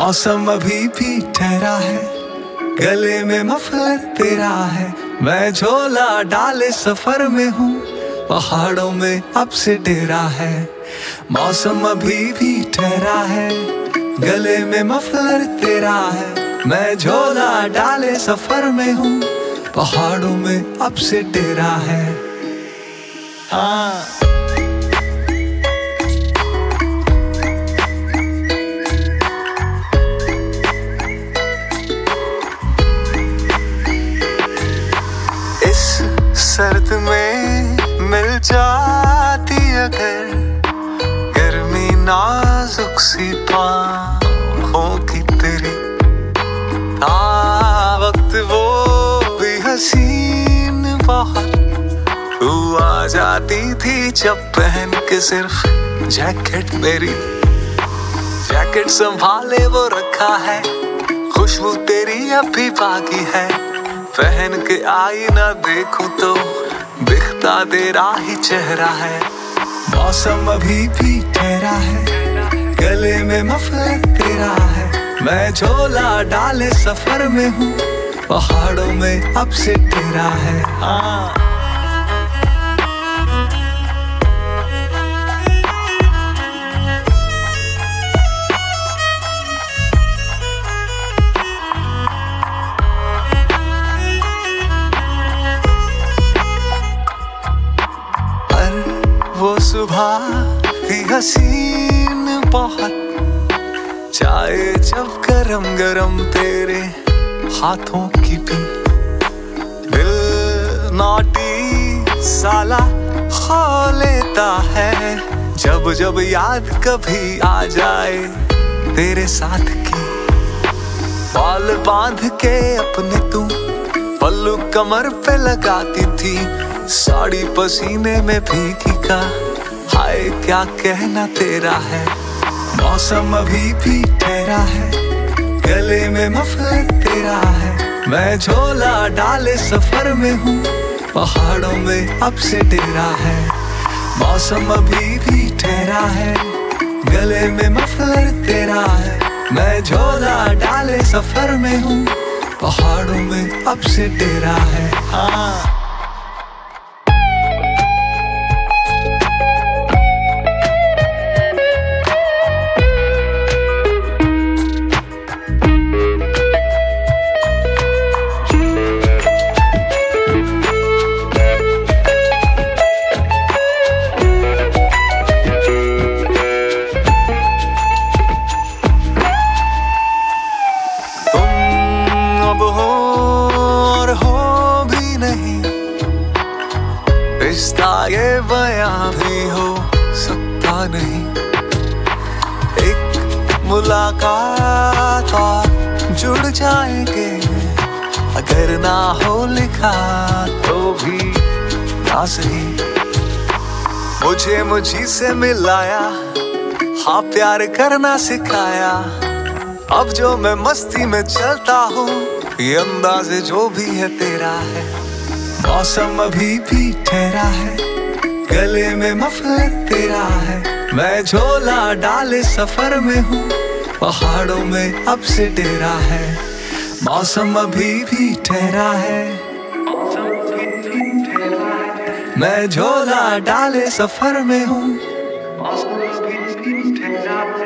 मौसम अभी भी ठहरा है, गले में मफलर तेरा है। मैं झोला डाले सफर में हूँ, पहाड़ों में अब से डेरा है। मौसम अभी भी ठहरा है, गले में मफलर तेरा है। मैं झोला डाले सफर में हूँ, पहाड़ों में अब से डेरा है। हाँ सर्द में मिल जाती अगर गर्मी नाजुक सी बाहों की तेरी, वक्त वो भी हसीन बहुत। तू आ जाती थी जब पहन के सिर्फ जैकेट मेरी। जैकेट संभाले वो रखा है, खुशबू तेरी अभी बाकी है। पहन के आई ना देखूं तो दिखता तेरा ही चेहरा है। मौसम अभी भी ठहरा है, गले में मफलर तेरा है। मैं झोला डाले सफर में हूँ, पहाड़ों में अब से डेरा है। हाँ वो सुबह थी हसीन बहुत, चाय जब गरम गरम तेरे हाथों की पी। दिल नौटी साला खो लेता है, जब जब याद कभी आ जाए तेरे साथ की। बाल बांध के अपने तू पल्लू कमर पे लगाती थी, साड़ी पसीने में भीगी का हाय क्या कहना तेरा है। मौसम अभी भी ठहरा है, गले में मफलर तेरा है। मैं झोला डाले सफर में हूँ, पहाड़ों में अब से डेरा है। मौसम अभी भी ठहरा है, गले में मफलर तेरा है। मैं झोला डाले सफर में हूँ, पहाड़ों में अब से डेरा है। हाँ रिश्ता ये बयां भी हो सकता नहीं। एक मुलाकात और जुड़ जाएंगे, अगर ना हो लिखा तो भी ना सही। मुझे मुझी से मिलाया, हाँ प्यार करना सिखाया। अब जो मैं मस्ती में चलता हूँ, ये अंदाज़े जो भी है तेरा है। मौसम अभी भी ठहरा है, गले में मफलर तेरा है। मैं झोला डाले सफर में हूँ, पहाड़ों में अब से डेरा है। मौसम अभी भी ठहरा है, मैं झोला डाले सफर में हूँ।